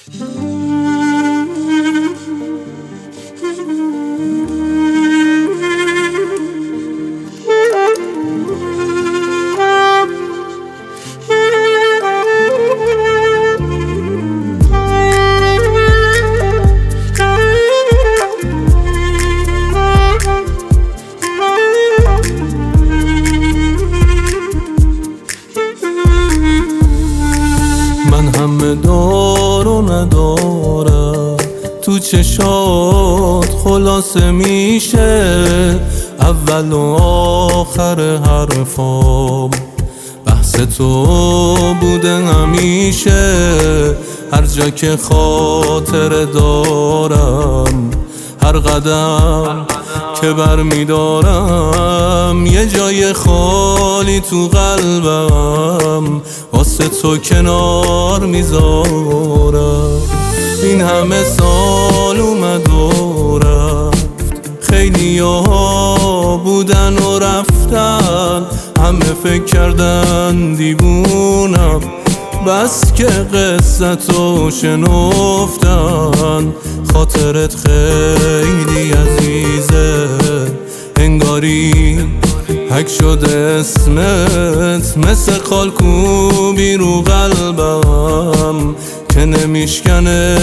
من همه دار و ندارم، تو چشات خلاصه میشه اول و آخر حرفام. بحث تو بوده همیشه، هر جا که خاطر دارم، هر قدم که برمیدارم یه جای خالی تو قلبم واسه تو کنار میذارم. این همه سال اومد و رفت، خیلی ها بودن و رفتن، همه فکر کردن دیوونم، بس که قصتو شنفتن. خاطرت خیلی عزیزه، انگاری حک شده اسمت، مثل خالکوبی رو قلبم که نمیشکنه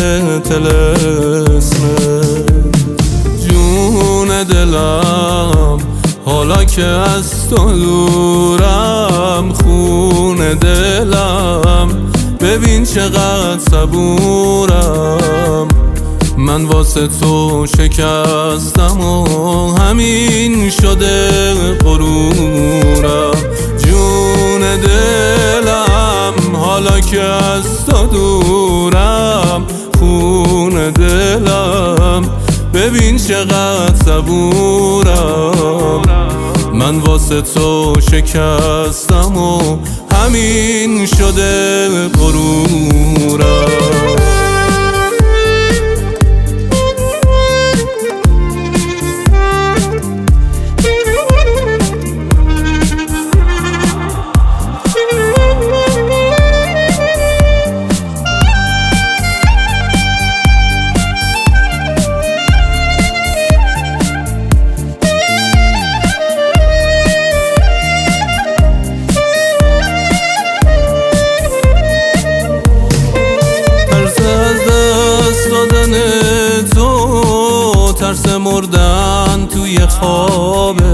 طلسمت. جون دلم حالا که از تو دورم، خون دلم ببین چقدر صبورم. من واسه تو شکستم و همین شده غرورم. جون دلم حالا که از تو دورم، خون دلم ببین چقدر صبورم. من واسه تو شکستم و همین شده غرورم. ترس مردن توی خوابه،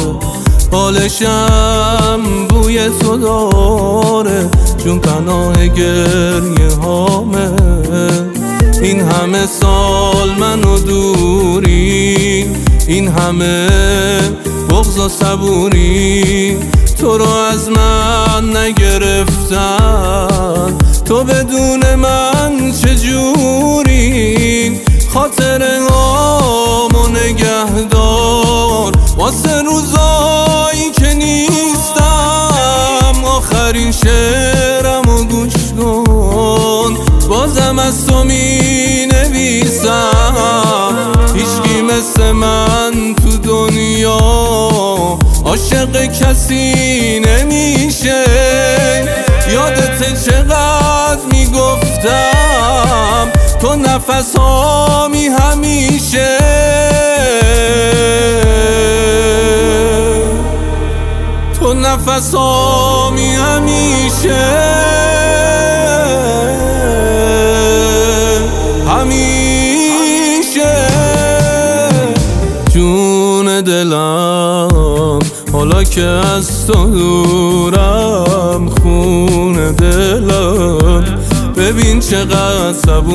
حالشم بوی تو داره، چون پناه گریه هامه. این همه سال منو دوری، این همه بغض و صبوری، تو رو از من نگرفتن، تو بدون من چجوری؟ خاطره هامو نگهدار واسه روزایی که نیستم. آخرین شعرمو گوش کن، بازم از تو می نویسم. هیچکی مثل من تو دنیا عاشق کسی نمیشه. یادت چقدر میگفتم تو نفس هامی همیشه. تو نفس هامی همیشه، همیشه. جون دلم حالا که از تو دورم، خون دلم ببین چقدر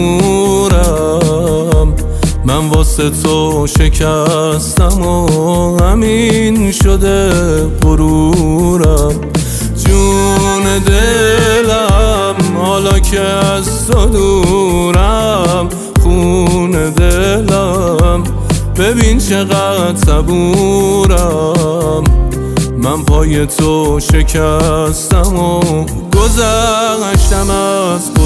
صبورم. من واسه تو شکستم و همین شده غرورم. جون دلم حالا که از تو دورم، خون دلم ببین چقدر صبورم. من پای تو شکستم و گذشتم از